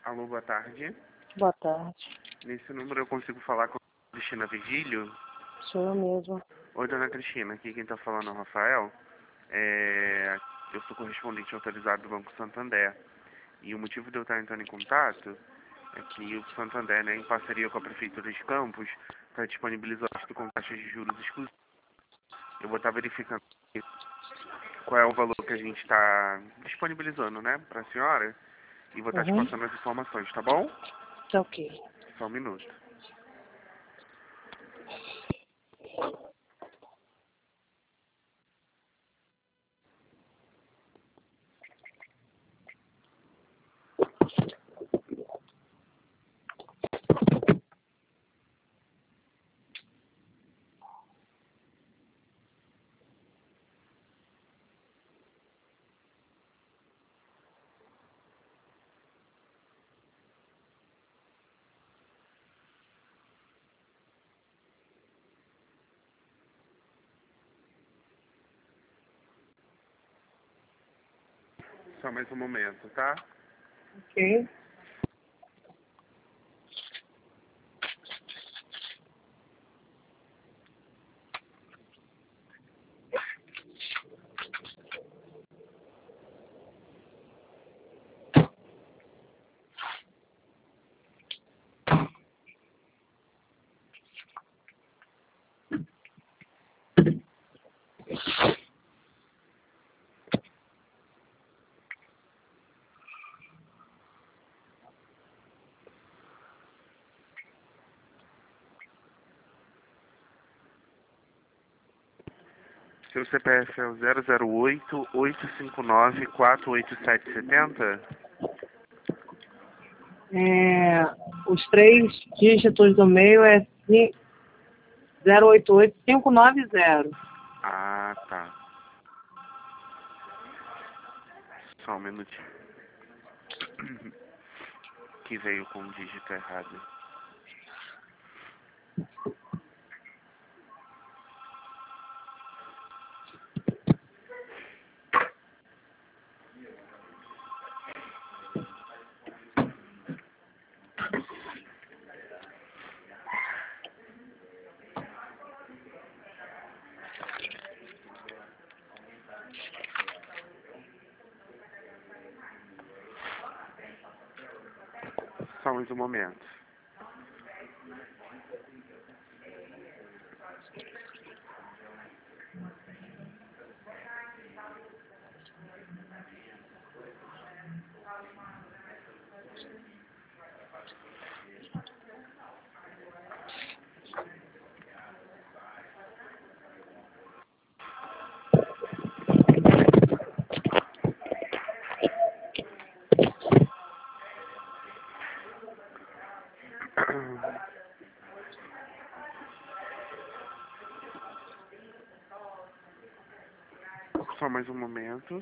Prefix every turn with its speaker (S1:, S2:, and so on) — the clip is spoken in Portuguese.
S1: Alô, boa tarde.
S2: Boa tarde.
S1: Nesse número eu consigo falar com a Cristina Virgílio?
S2: Sou eu mesma.
S1: Oi, dona Cristina. Aqui quem tá falando é o Rafael. Eu sou correspondente autorizado do Banco Santander. E o motivo de eu estar entrando em contato é que o Santander, né, em parceria com a Prefeitura de Campos, está disponibilizando com taxas de juros exclusivas. Eu vou estar verificando qual é o valor que a gente está disponibilizando, né, para a senhora. E vou estar te passando as informações, tá bom?
S2: Tá ok.
S1: Só um minuto. Só mais um momento, tá?
S2: Ok.
S1: Seu CPF é o 008-859-48770?
S2: Os três dígitos do meio é 088590.
S1: Ah, tá. Só um minutinho. Que veio com o dígito errado. Só mais um momento. Só mais um momento.